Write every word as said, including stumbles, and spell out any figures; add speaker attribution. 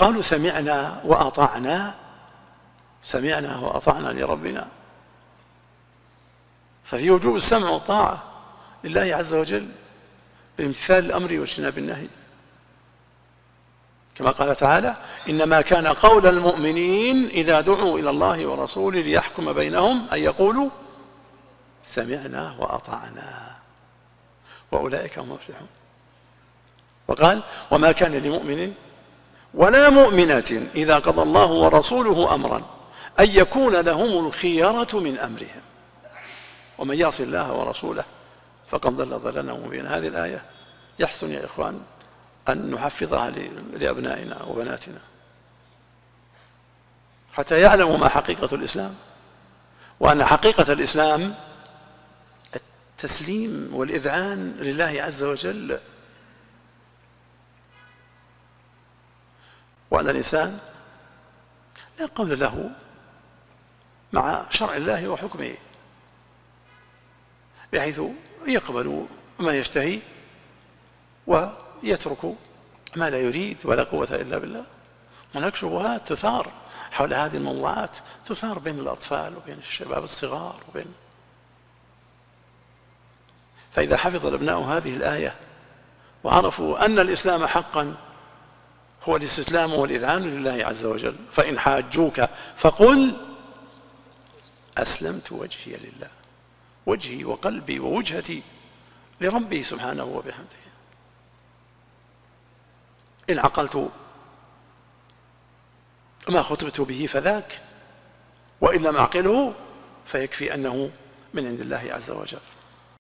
Speaker 1: فقالوا سمعنا وأطعنا، سمعنا وأطعنا لربنا. ففي وجوب السمع والطاعة لله عز وجل بامتثال الأمر واجتناب النهي، كما قال تعالى: إنما كان قول المؤمنين إذا دعوا إلى الله ورسوله ليحكم بينهم أن يقولوا سمعنا وأطعنا وأولئك هم المفلحون. وقال: وما كان لمؤمن ولا مؤمنة إذا قضى الله ورسوله أمرا أن يكون لهم الخيرة من أمرهم ومن يعص الله ورسوله فقد ضل ضلالا مبينا. هذه الآية يحسن يا إخوان أن نحفظها لأبنائنا وبناتنا حتى يعلموا ما حقيقة الإسلام، وأن حقيقة الإسلام التسليم والإذعان لله عز وجل، وأن الإنسان لا قول له مع شرع الله وحكمه، بحيث يقبل ما يشتهي ويترك ما لا يريد، ولا قوة إلا بالله. هناك شبهات تثار حول هذه الموضوعات، تثار بين الأطفال وبين الشباب الصغار وبين فإذا حفظ الأبناء هذه الآية وعرفوا أن الإسلام حقا هو الاستسلام والإذعان لله عز وجل، فإن حاجوك فقل أسلمت وجهي لله، وجهي وقلبي ووجهتي لربي سبحانه وبحمده. إن عقلت ما خطبت به فذاك، وإن لم أعقله فيكفي أنه من عند الله عز وجل.